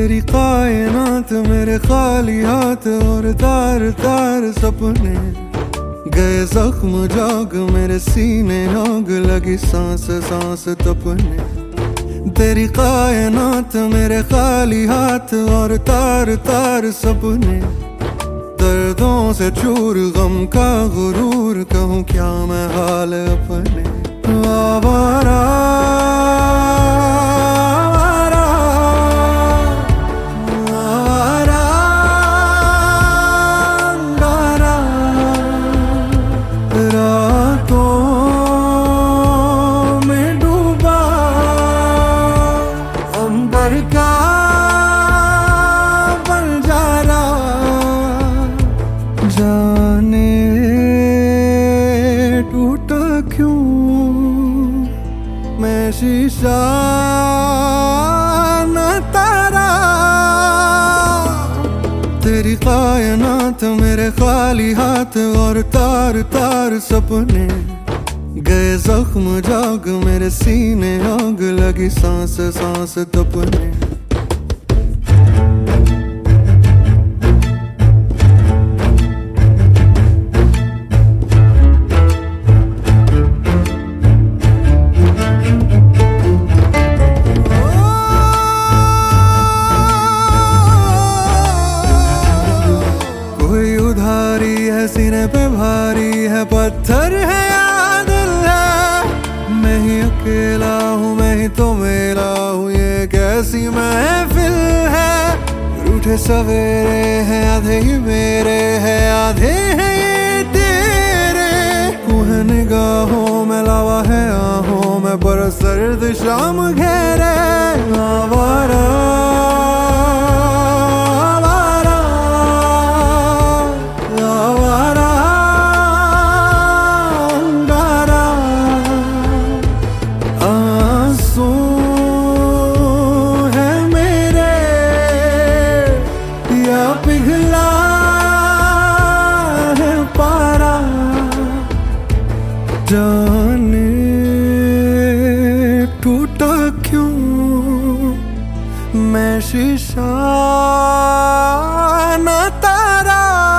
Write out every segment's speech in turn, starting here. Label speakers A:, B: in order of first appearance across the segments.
A: तेरी कायनात मेरे खाली हाथ और तार तार सपने गए जख्म जाग मेरे सीने आग लगी सांस सांस तपने। तेरी कायनात मेरे खाली हाथ और तार तार सपने दर्दों से चूर गम का गुरूर कहूँ क्या मैं हाल अपने। आवारा का बंजारा जाने टूटा क्यों मैं शीशा न तारा। तेरी कायनात मेरे खाली हाथ और तार तार सपने गए जख्म जाग मेरे सीने आग लगी सांस सांस तपने। कोई उधारी है सीने पे भारी है पत्थर है अकेला हूँ मैं ही तो मेरा हूँ ये कैसी महफिल है। रूठे सवेरे हैं आधे ही मेरे हैं आधे हैं ये तेरे। तू है निगाहों में लावा है आहों में पर सर्द शाम घेरे। आवारा पिघला है पारा जाने टूटा क्यों मैं शीशा न तारा।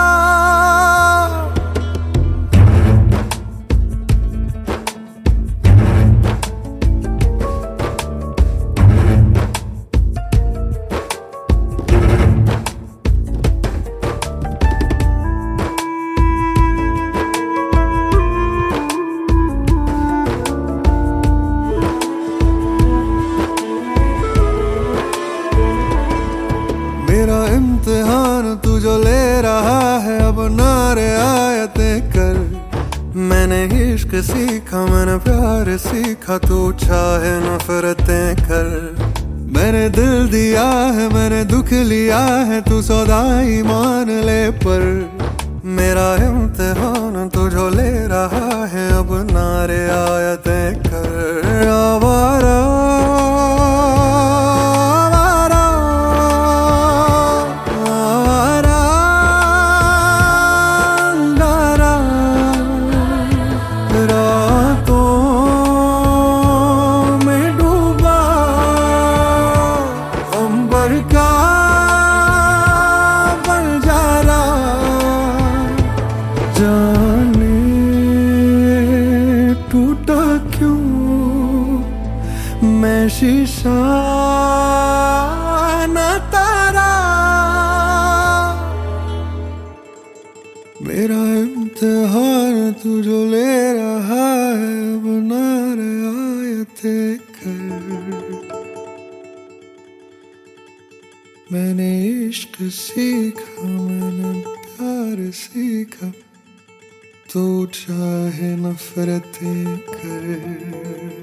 A: मेरा इम्तिहान तू जो ले रहा है अब नारे आयतें कर। मैंने इश्क सीखा मैंने प्यार सीखा तू चाहे नफरतें कर। मैंने दिल दिया है मैंने दुख लिया है तू सौदाई मान ले पर। मेरा इम्तिहान तू जो ले रहा है अब नारे आयतें कर। आवारा का बंजारा जाने टूटा क्यों मैं शीशा न तारा। मेरा इम्तिहान तू जो ले रहा है बना रहा आयतें कर। मैंने इश्क सीखा मैंने प्यार सीखा तू चाहे नफरतें कर।